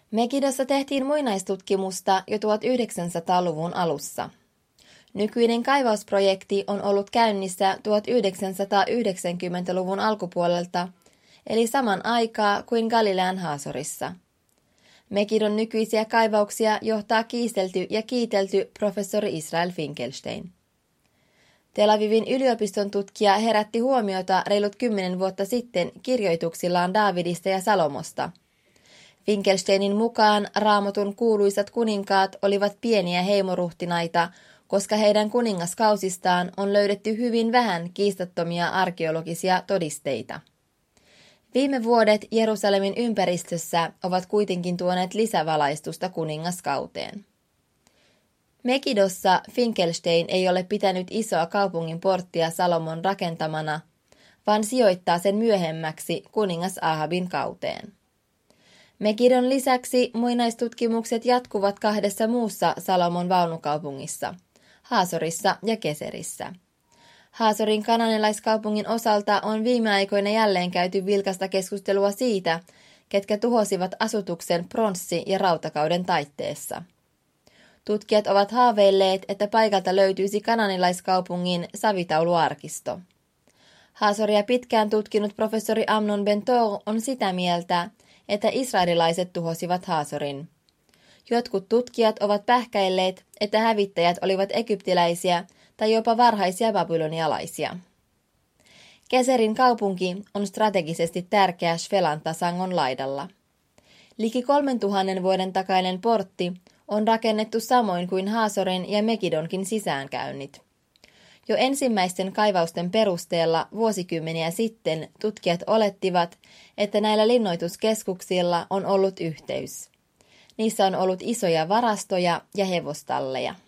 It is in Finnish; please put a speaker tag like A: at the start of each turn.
A: Megidossa tehtiin muinaistutkimusta jo 1900-luvun alussa. Nykyinen kaivausprojekti on ollut käynnissä 1990-luvun alkupuolelta, eli saman aikaa kuin Galilean Haasorissa. Megidon nykyisiä kaivauksia johtaa kiistelty ja kiitelty professori Israel Finkelstein. Tel Avivin yliopiston tutkija herätti huomiota reilut 10 vuotta sitten kirjoituksillaan Daavidista ja Salomosta. Finkelsteinin mukaan Raamatun kuuluisat kuninkaat olivat pieniä heimoruhtinaita, koska heidän kuningaskausistaan on löydetty hyvin vähän kiistattomia arkeologisia todisteita. Viime vuodet Jerusalemin ympäristössä ovat kuitenkin tuoneet lisävalaistusta kuningaskauteen. Megidossa Finkelstein ei ole pitänyt isoa kaupungin porttia Salomon rakentamana, vaan sijoittaa sen myöhemmäksi kuningas Ahabin kauteen. Megidon lisäksi muinaistutkimukset jatkuvat 2 muussa Salomon vaunukaupungissa, Haasorissa ja Keserissä. Haasorin kananelaiskaupungin osalta on viime aikoina jälleen käyty vilkasta keskustelua siitä, ketkä tuhosivat asutuksen pronssi- ja rautakauden taitteessa. Tutkijat ovat haaveilleet, että paikalta löytyisi kananelaiskaupungin savitauluarkisto. Haasoria pitkään tutkinut professori Amnon Ben-Tor on sitä mieltä, että israelilaiset tuhosivat Haasorin. Jotkut tutkijat ovat pähkäilleet, että hävittäjät olivat egyptiläisiä tai jopa varhaisia babylonialaisia. Keserin kaupunki on strategisesti tärkeä Shvelan tasangon laidalla. Liki 3000 vuoden takainen portti on rakennettu samoin kuin Haasorin ja Megidonkin sisäänkäynnit. Jo ensimmäisten kaivausten perusteella vuosikymmeniä sitten tutkijat olettivat, että näillä linnoituskeskuksilla on ollut yhteys. Niissä on ollut isoja varastoja ja hevostalleja.